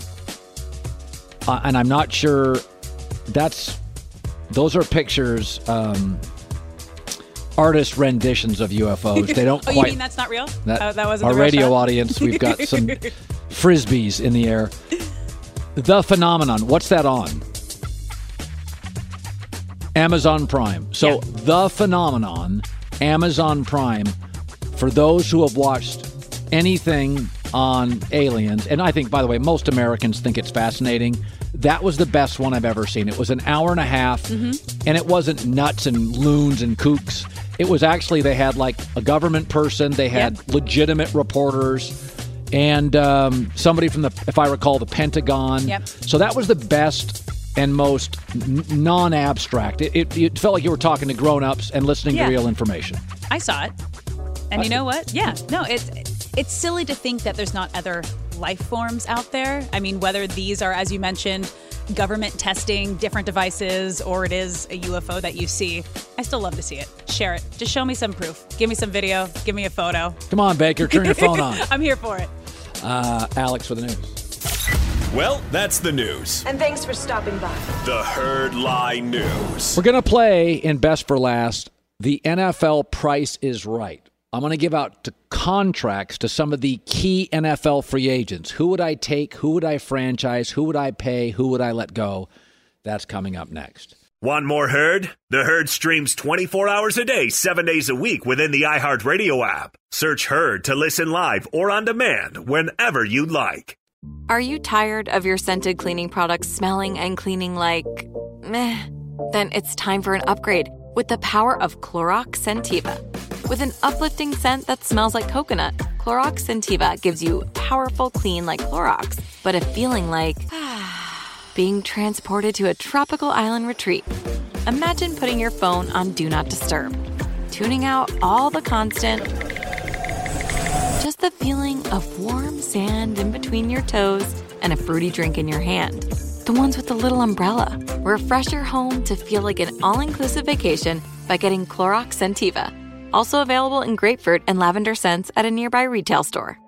Speaker 12: Uh, and I'm not sure. That's those are pictures, um, artist renditions of U F Os. They don't
Speaker 13: oh,
Speaker 12: quite.
Speaker 13: you mean that's not real?
Speaker 12: That,
Speaker 13: oh, that wasn't
Speaker 12: our
Speaker 13: the real
Speaker 12: radio
Speaker 13: shot?
Speaker 12: audience. We've got some frisbees in the air. The Phenomenon. What's that on? Amazon Prime. So
Speaker 13: Yeah.
Speaker 12: The Phenomenon, Amazon Prime. For those who have watched anything on aliens, and I think, by the way, most Americans think it's fascinating. That was the best one I've ever seen. It was an hour and a half,
Speaker 13: Mm-hmm.
Speaker 12: and it wasn't nuts and loons and kooks. It was actually, they had like a government person, they had
Speaker 13: Yep.
Speaker 12: legitimate reporters, and um, somebody from the, if I recall, the Pentagon.
Speaker 13: Yep.
Speaker 12: So that was the best and most n- non-abstract. It, it, it felt like you were talking to grown-ups and listening
Speaker 13: Yeah.
Speaker 12: to real information.
Speaker 13: I saw it. And you know what? Yeah, no, it's it's silly to think that there's not other life forms out there. I mean, whether these are, as you mentioned, government testing different devices or it is a U F O that you see, I still love to see it. Share it. Just show me some proof. Give me some video. Give me a photo.
Speaker 12: Come on, Baker, turn your phone on.
Speaker 13: I'm here for it.
Speaker 12: Uh, Alex for the news.
Speaker 5: Well, that's the news.
Speaker 14: And thanks for stopping by.
Speaker 5: The Herd Lie News.
Speaker 12: We're going to play in Best for Last, the N F L Price is Right. I'm going to give out the contracts to some of the key N F L free agents. Who would I take? Who would I franchise? Who would I pay? Who would I let go? That's coming up next.
Speaker 5: Want more Herd? The Herd streams twenty-four hours a day, seven days a week within the iHeartRadio app. Search Herd to listen live or on demand whenever you'd like.
Speaker 2: Are you tired of your scented cleaning products smelling and cleaning like meh? Then it's time for an upgrade with the power of Clorox Scentiva. With an uplifting scent that smells like coconut, Clorox Scentiva gives you powerful clean like Clorox, but a feeling like being transported to a tropical island retreat. Imagine putting your phone on Do Not Disturb, tuning out all the constant, just the feeling of warm sand in between your toes and a fruity drink in your hand. The ones with the little umbrella. Refresh your home to feel like an all-inclusive vacation by getting Clorox Scentiva. Also available in grapefruit and lavender scents at a nearby retail store.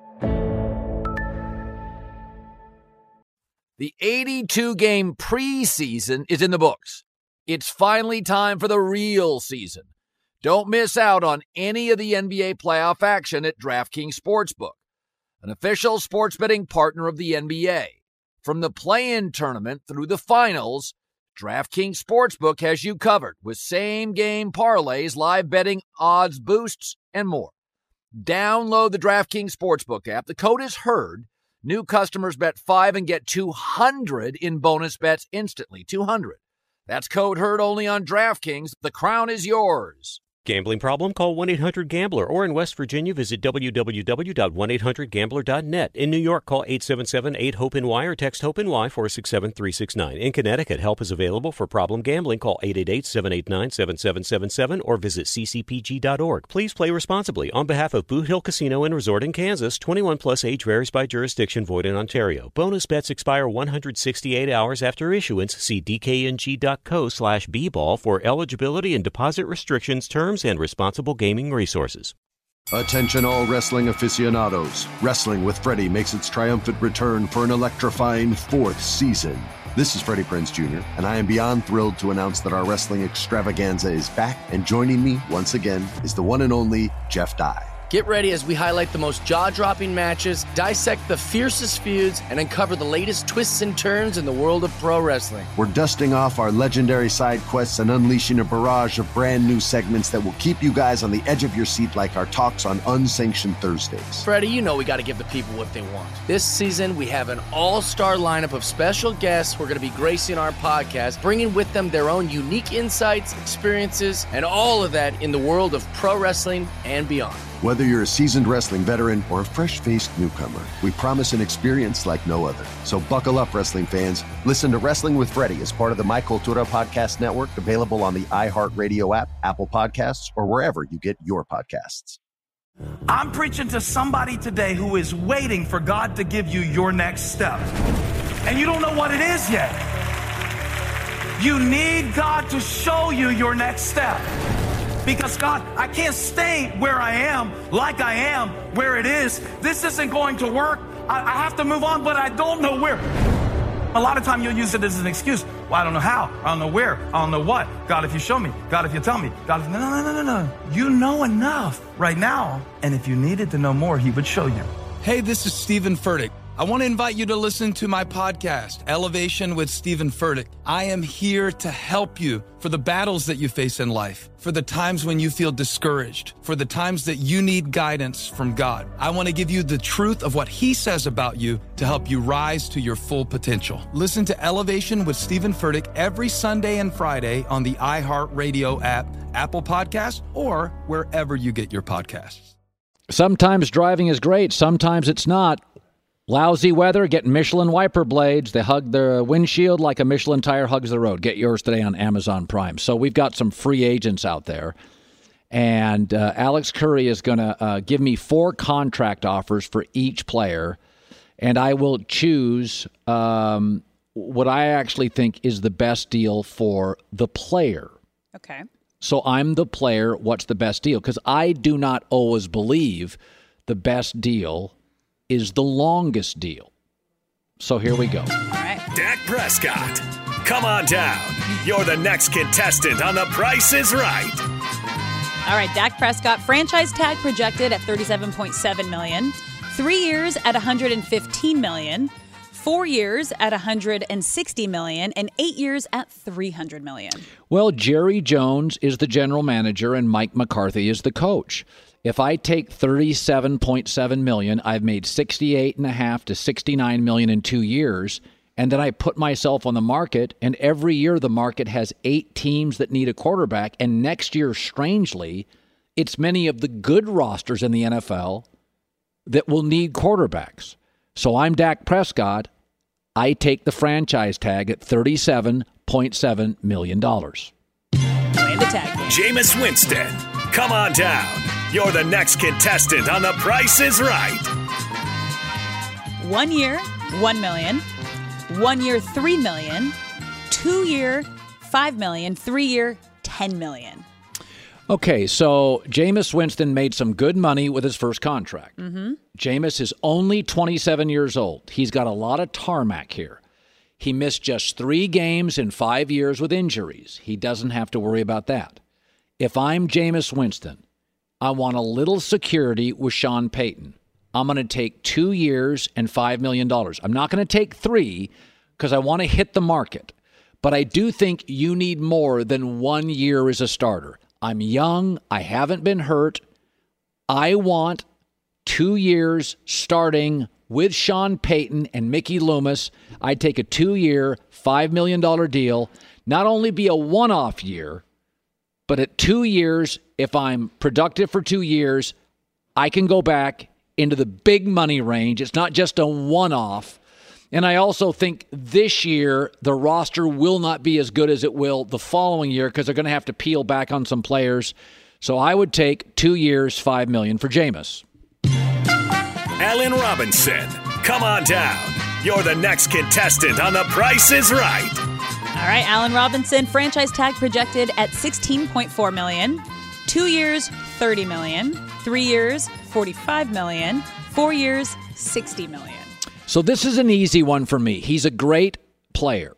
Speaker 3: The eighty-two game preseason is in the books. It's finally time for the real season. Don't miss out on any of the N B A playoff action at DraftKings Sportsbook, an official sports betting partner of the N B A. From the play-in tournament through the finals, DraftKings Sportsbook has you covered with same-game parlays, live betting, odds boosts, and more. Download the DraftKings Sportsbook app. The code is HEARD. New customers bet five and get two hundred in bonus bets instantly. two hundred. That's code HEARD only on DraftKings. The crown is yours.
Speaker 1: Gambling problem? Call one eight hundred gambler, or in West Virginia, visit w w w dot one eight hundred gambler dot net. In New York, call eight seven seven eight hope N Y or text HOPE-NY four six seven three six nine. In Connecticut, help is available for problem gambling. Call eight eight eight seven eight nine seven seven seven seven or visit c c p g dot org. Please play responsibly. On behalf of Boot Hill Casino and Resort in Kansas, twenty-one plus age varies by jurisdiction, void in Ontario. Bonus bets expire one hundred sixty-eight hours after issuance. See d k n g dot co slash b ball for eligibility and deposit restrictions, terms, and responsible gaming resources.
Speaker 7: Attention all wrestling aficionados. Wrestling with Freddie makes its triumphant return for an electrifying fourth season. This is Freddie Prinze Junior, and I am beyond thrilled to announce that our wrestling extravaganza is back, and joining me once again is the one and only Jeff Dye.
Speaker 8: Get ready as we highlight the most jaw-dropping matches, dissect the fiercest feuds, and uncover the latest twists and turns in the world of pro wrestling.
Speaker 7: We're dusting off our legendary side quests and unleashing a barrage of brand new segments that will keep you guys on the edge of your seat like our talks on Unsanctioned Thursdays.
Speaker 8: Freddie, you know we got to give the people what they want. This season, we have an all-star lineup of special guests who are going to be gracing our podcast, bringing with them their own unique insights, experiences, and all of that in the world of pro wrestling and beyond.
Speaker 7: Whether you're a seasoned wrestling veteran or a fresh-faced newcomer, we promise an experience like no other. So buckle up, wrestling fans. Listen to Wrestling with Freddie as part of the My Cultura Podcast Network, available on the iHeartRadio app, Apple Podcasts, or wherever you get your podcasts.
Speaker 9: I'm preaching to somebody today who is waiting for God to give you your next step. And you don't know what it is yet. You need God to show you your next step. Because, God, I can't stay where I am, like I am, where it is. This isn't going to work. I, I have to move on, but I don't know where. A lot of time you'll use it as an excuse. Well, I don't know how. I don't know where. I don't know what. God, if you show me. God, if you tell me. God, if... No, no, no, no, no. You know enough right now. And if you needed to know more, he would show you.
Speaker 10: Hey, this is Stephen Furtick. I want to invite you to listen to my podcast, Elevation with Stephen Furtick. I am here to help you for the battles that you face in life, for the times when you feel discouraged, for the times that you need guidance from God. I want to give you the truth of what he says about you to help you rise to your full potential. Listen to Elevation with Stephen Furtick every Sunday and Friday on the iHeartRadio app, Apple Podcasts, or wherever you get your podcasts.
Speaker 12: Sometimes driving is great, sometimes it's not. Lousy weather, get Michelin wiper blades. They hug the windshield like a Michelin tire hugs the road. Get yours today on Amazon Prime. So we've got some free agents out there. And uh, Alex Curry is going to uh, give me four contract offers for each player. And I will choose um, what I actually think is the best deal for the player.
Speaker 13: Okay.
Speaker 12: So I'm the player. What's the best deal? Because I do not always believe the best deal is the longest deal. So here we go.
Speaker 13: All right.
Speaker 5: Dak Prescott, come on down. You're the next contestant on The Price is Right.
Speaker 13: All right, Dak Prescott, franchise tag projected at thirty-seven point seven million dollars, three years at one hundred fifteen million dollars, four years at one hundred sixty million dollars, and eight years at three hundred million dollars.
Speaker 12: Well, Jerry Jones is the general manager and Mike McCarthy is the coach. If I take thirty-seven point seven million dollars, I've made sixty-eight and a half to sixty-nine million dollars in two years, and then I put myself on the market, and every year the market has eight teams that need a quarterback, and next year, strangely, it's many of the good rosters in the N F L that will need quarterbacks. So I'm Dak Prescott. I take the franchise tag at thirty-seven point seven million dollars.
Speaker 13: Playing the tag game.
Speaker 5: Jameis Winston, come on down. You're the next contestant on The Price is Right.
Speaker 13: One year, one million. One year, three million. Two year, five million. Three year, ten million.
Speaker 12: Okay, so Jameis Winston made some good money with his first contract.
Speaker 13: Mm-hmm.
Speaker 12: Jameis is only twenty-seven years old. He's got a lot of tarmac here. He missed just three games in five years with injuries. He doesn't have to worry about that. If I'm Jameis Winston, I want a little security with Sean Payton. I'm going to take two years and five million dollars. I'm not going to take three because I want to hit the market. But I do think you need more than one year as a starter. I'm young. I haven't been hurt. I want two years starting with Sean Payton and Mickey Loomis. I'd take a two-year, five million dollars deal, not only be a one-off year, but at two years, if I'm productive for two years, I can go back into the big money range. It's not just a one-off. And I also think this year, the roster will not be as good as it will the following year because they're going to have to peel back on some players. So I would take two years, five million dollars for Jameis.
Speaker 5: Allen Robinson, come on down. You're the next contestant on The Price is Right.
Speaker 13: All right, Allen Robinson, franchise tag projected at sixteen point four million dollars. Two years, thirty million dollars. Three years, forty-five million dollars. Four years, sixty million dollars.
Speaker 12: So this is an easy one for me. He's a great player.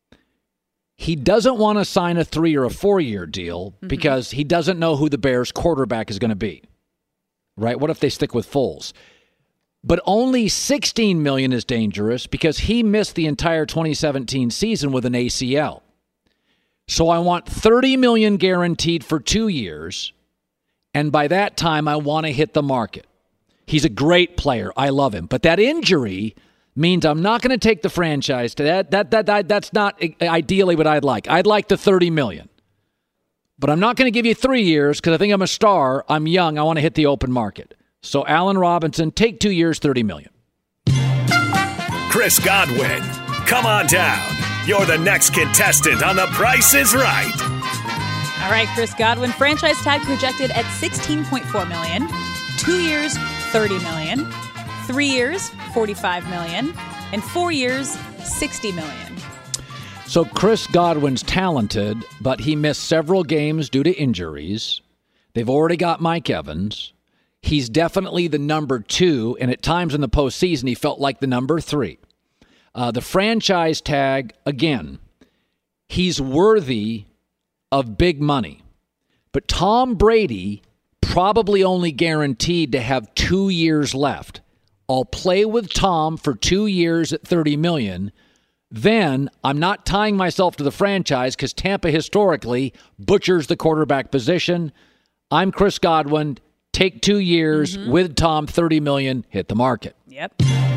Speaker 12: He doesn't want to sign a three or a four-year deal mm-hmm. because he doesn't know who the Bears' quarterback is going to be. Right? What if they stick with Foles? But only sixteen million dollars is dangerous because he missed the entire twenty seventeen season with an A C L. So I want thirty million dollars guaranteed for two years, and by that time I want to hit the market. He's a great player. I love him. But that injury means I'm not going to take the franchise to that. That, that, that. That's not ideally what I'd like. I'd like the thirty million dollars. But I'm not going to give you three years because I think I'm a star. I'm young. I want to hit the open market. So Allen Robinson, take two years, thirty million dollars.
Speaker 5: Chris Godwin, come on down. You're the next contestant on The Price is Right.
Speaker 13: All right, Chris Godwin, franchise tag projected at sixteen point four million dollars. Two years, thirty million dollars. Three years, forty-five million dollars. And four years, sixty million dollars.
Speaker 12: So Chris Godwin's talented, but he missed several games due to injuries. They've already got Mike Evans. He's definitely the number two, and at times in the postseason, he felt like the number three. Uh, the franchise tag, again, he's worthy of big money. But Tom Brady probably only guaranteed to have two years left. I'll play with Tom for two years at thirty million dollars. Then I'm not tying myself to the franchise because Tampa historically butchers the quarterback position. I'm Chris Godwin. Take two years mm-hmm. with Tom, thirty million dollars, hit the market.
Speaker 13: Yep.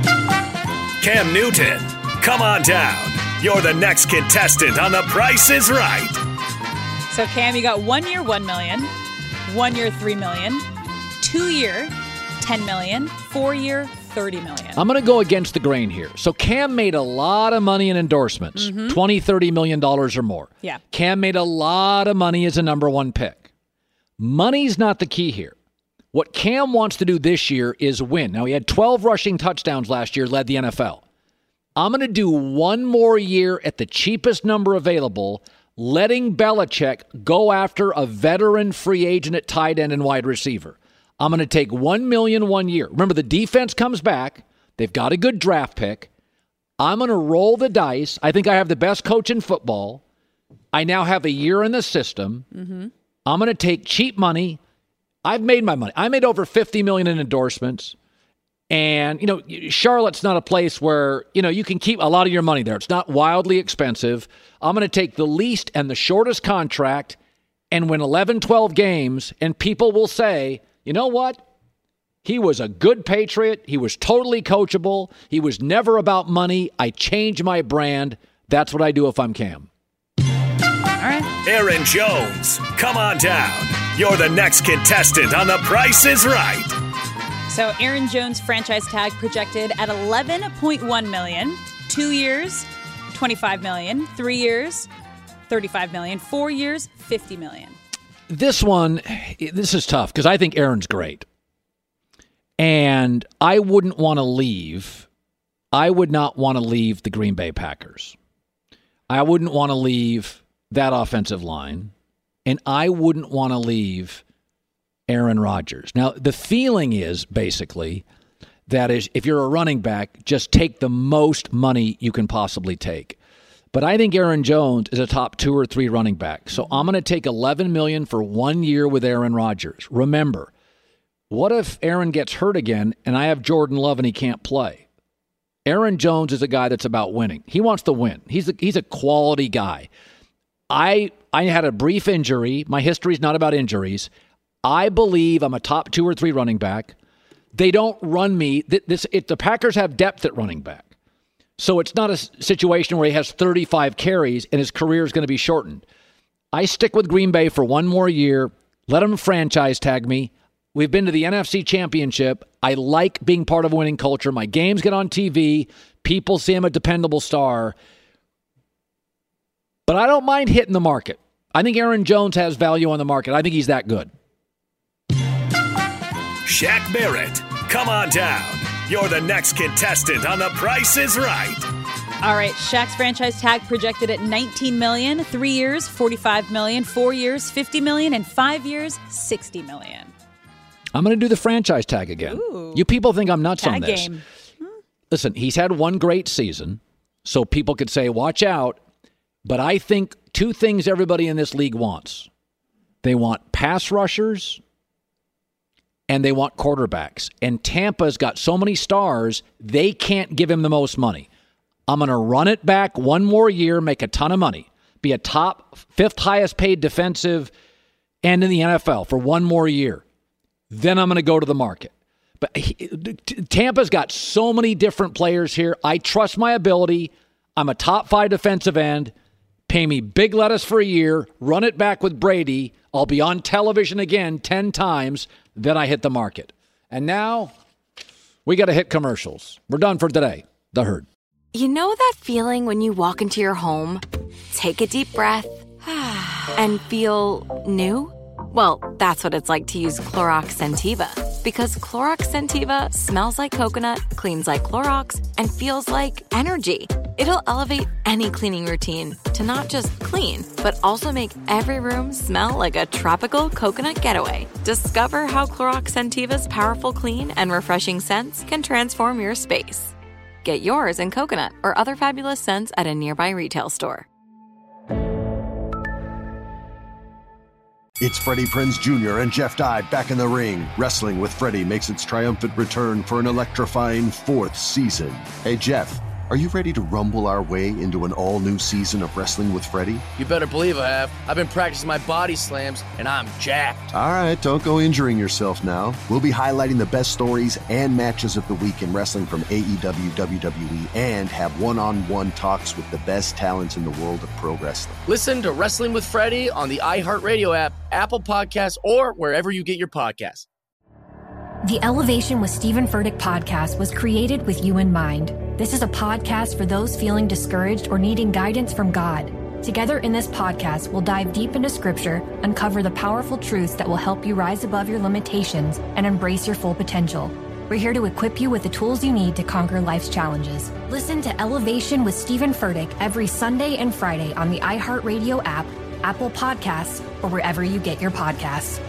Speaker 5: Cam Newton, come on down. You're the next contestant on The Price is Right.
Speaker 13: So Cam, you got one year, one million dollars. One year, three million dollars. Two year, ten million dollars. Four year, thirty million dollars.
Speaker 12: I'm going to go against the grain here. So Cam made a lot of money in endorsements, mm-hmm. twenty, thirty million dollars or more.
Speaker 13: Yeah.
Speaker 12: Cam made a lot of money as a number one pick. Money's not the key here. What Cam wants to do this year is win. Now, he had twelve rushing touchdowns last year, led the N F L. I'm going to do one more year at the cheapest number available, letting Belichick go after a veteran free agent at tight end and wide receiver. I'm going to take one million dollars one year. Remember, the defense comes back. They've got a good draft pick. I'm going to roll the dice. I think I have the best coach in football. I now have a year in the system.
Speaker 13: Mm-hmm.
Speaker 12: I'm going to take cheap money. I've made my money. I made over fifty million dollars in endorsements. And, you know, Charlotte's not a place where, you know, you can keep a lot of your money there. It's not wildly expensive. I'm going to take the least and the shortest contract and win eleven, twelve games, and people will say, you know what? He was a good Patriot. He was totally coachable. He was never about money. I changed my brand. That's what I do if I'm Cam.
Speaker 13: All right.
Speaker 5: Aaron Jones, come on down. You're the next contestant on The Price is Right.
Speaker 13: So Aaron Jones franchise tag projected at eleven point one million dollars. Two years, twenty-five million dollars. Three years, thirty-five million dollars. Four years, fifty million dollars.
Speaker 12: This one, this is tough because I think Aaron's great. And I wouldn't want to leave. I would not want to leave the Green Bay Packers. I wouldn't want to leave that offensive line. And I wouldn't want to leave Aaron Rodgers. Now, the feeling is basically that is if you're a running back, just take the most money you can possibly take. But I think Aaron Jones is a top two or three running back. So I'm going to take eleven million dollars for one year with Aaron Rodgers. Remember, what if Aaron gets hurt again and I have Jordan Love and he can't play? Aaron Jones is a guy that's about winning. He wants to win. He's a, he's a quality guy. I I had a brief injury. My history is not about injuries. I believe I'm a top two or three running back. They don't run me. This it, the Packers have depth at running back. So it's not a situation where he has thirty-five carries and his career is going to be shortened. I stick with Green Bay for one more year. Let them franchise tag me. We've been to the N F C Championship. I like being part of a winning culture. My games get on T V. People see I'm a dependable star. But I don't mind hitting the market. I think Aaron Jones has value on the market. I think he's that good.
Speaker 5: Shaq Barrett, come on down. You're the next contestant on The Price is Right.
Speaker 13: All right, Shaq's franchise tag projected at nineteen million dollars, three years, forty-five million dollars, four years, fifty million dollars, and five years, sixty million dollars.
Speaker 12: I'm going to do the franchise tag again.
Speaker 13: Ooh.
Speaker 12: You people think I'm nuts
Speaker 13: Tag
Speaker 12: on this.
Speaker 13: game.
Speaker 12: Listen, he's had one great season, so people could say, watch out. But I think two things everybody in this league wants. They want pass rushers and they want quarterbacks. And Tampa's got so many stars, they can't give him the most money. I'm going to run it back one more year, make a ton of money, be a top fifth highest paid defensive end in the N F L for one more year. Then I'm going to go to the market. But he, Tampa's got so many different players here. I trust my ability. I'm a top five defensive end. Pay me big lettuce for a year. Run it back with Brady. I'll be on television again ten times. Then I hit the market. And now we got to hit commercials. We're done for today. The Herd.
Speaker 2: You know that feeling when you walk into your home, take a deep breath, and feel new? Well, that's what it's like to use Clorox Scentiva. Because Clorox Scentiva smells like coconut, cleans like Clorox, and feels like energy. It'll elevate any cleaning routine to not just clean, but also make every room smell like a tropical coconut getaway. Discover how Clorox Scentiva's powerful clean and refreshing scents can transform your space. Get yours in coconut or other fabulous scents at a nearby retail store.
Speaker 7: It's Freddie Prinze Junior and Jeff Dye back in the ring. Wrestling with Freddie makes its triumphant return for an electrifying fourth season. Hey, Jeff, are you ready to rumble our way into an all-new season of Wrestling with Freddie?
Speaker 8: You better believe I have. I've been practicing my body slams, and I'm jacked.
Speaker 7: All right, don't go injuring yourself now. We'll be highlighting the best stories and matches of the week in wrestling from A E W, W W E, and have one-on-one talks with the best talents in the world of pro wrestling.
Speaker 8: Listen to Wrestling with Freddie on the iHeartRadio app, Apple Podcasts, or wherever you get your podcasts.
Speaker 14: The Elevation with Stephen Furtick podcast was created with you in mind. This is a podcast for those feeling discouraged or needing guidance from God. Together in this podcast, we'll dive deep into Scripture, uncover the powerful truths that will help you rise above your limitations and embrace your full potential. We're here to equip you with the tools you need to conquer life's challenges. Listen to Elevation with Stephen Furtick every Sunday and Friday on the iHeartRadio app, Apple Podcasts, or wherever you get your podcasts.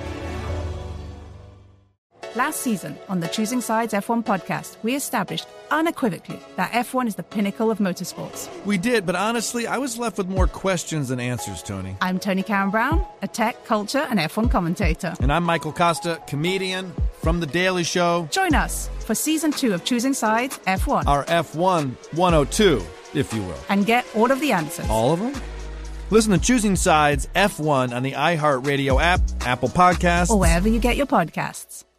Speaker 15: Last season on the Choosing Sides F one podcast, we established unequivocally that F one is the pinnacle of motorsports.
Speaker 16: We did, but honestly, I was left with more questions than answers, Tony.
Speaker 15: I'm Tony Karen Brown, a tech, culture, and F one commentator.
Speaker 16: And I'm Michael Costa, comedian from The Daily Show.
Speaker 15: Join us for season two of Choosing Sides F one.
Speaker 16: Our F one one oh two, if you will.
Speaker 15: And get all of the answers.
Speaker 16: All of them? Listen to Choosing Sides F one on the iHeartRadio app, Apple Podcasts,
Speaker 15: or wherever you get your podcasts.